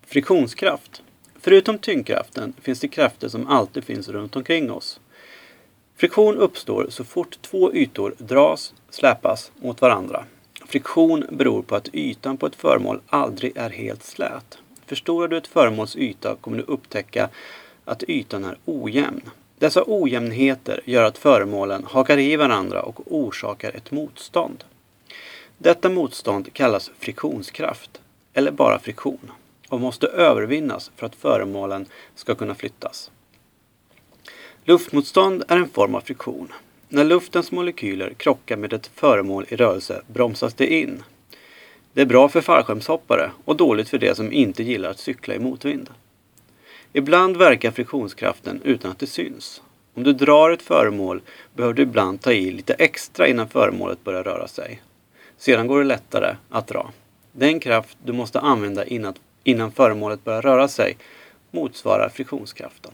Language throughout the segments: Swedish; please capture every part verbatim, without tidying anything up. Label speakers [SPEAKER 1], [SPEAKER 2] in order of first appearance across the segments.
[SPEAKER 1] Friktionskraft. Förutom tyngdkraften finns det krafter som alltid finns runt omkring oss. Friktion uppstår så fort två ytor dras, släpas mot varandra. Friktion beror på att ytan på ett föremål aldrig är helt slät. Förstorar du ett föremåls yta kommer du upptäcka att ytan är ojämn. Dessa ojämnheter gör att föremålen hakar i varandra och orsakar ett motstånd. Detta motstånd kallas friktionskraft, eller bara friktion, och måste övervinnas för att föremålen ska kunna flyttas. Luftmotstånd är en form av friktion. När luftens molekyler krockar med ett föremål i rörelse bromsas det in. Det är bra för fallskärmshoppare och dåligt för de som inte gillar att cykla i motvind. Ibland verkar friktionskraften utan att det syns. Om du drar ett föremål behöver du ibland ta i lite extra innan föremålet börjar röra sig. Sedan går det lättare att dra. Den kraft du måste använda innan, innan föremålet börjar röra sig motsvarar friktionskraften.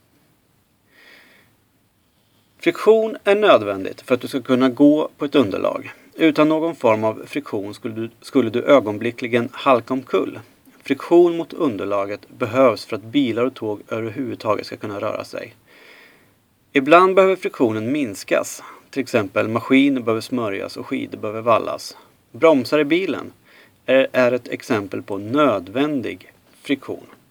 [SPEAKER 1] Friktion är nödvändigt för att du ska kunna gå på ett underlag. Utan någon form av friktion skulle du, skulle du ögonblickligen halka omkull. Friktion mot underlaget behövs för att bilar och tåg överhuvudtaget ska kunna röra sig. Ibland behöver friktionen minskas. Till exempel maskiner behöver smörjas och skidor behöver vallas. Bromsar i bilen är, är ett exempel på nödvändig friktion.